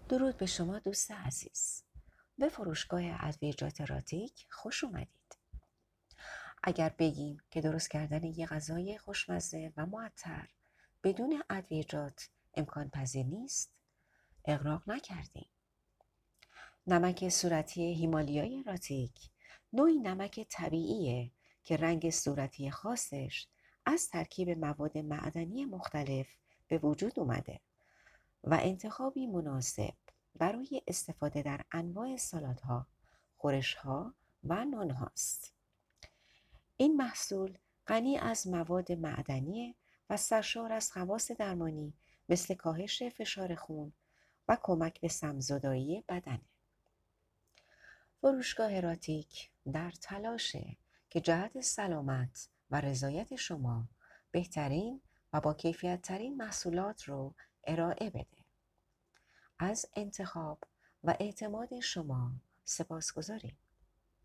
درود به شما دوست عزیز. به فروشگاه ادویه‌جات راتیک خوش اومدید. اگر بگیم که درست کردن یه غذای خوشمزه و معطر بدون ادویه‌جات امکان پذیر نیست، اغراق نکردیم. نمک صورتی هیمالیای راتیک نوعی نمک طبیعیه که رنگ صورتی خاصش از ترکیب مواد معدنی مختلف به وجود اومده و انتخابی مناسب برای استفاده در انواع سالادها، خورشها و نانهاست. این محصول غنی از مواد معدنی و سرشار از خواص درمانی مثل کاهش فشار خون و کمک به سم‌زدایی بدنه. فروشگاه راتیک در تلاشه که جهت سلامت و رضایت شما بهترین و با کیفیت ترین محصولات رو ارائه بده. از انتخاب و اعتماد شما سپاسگزاریم.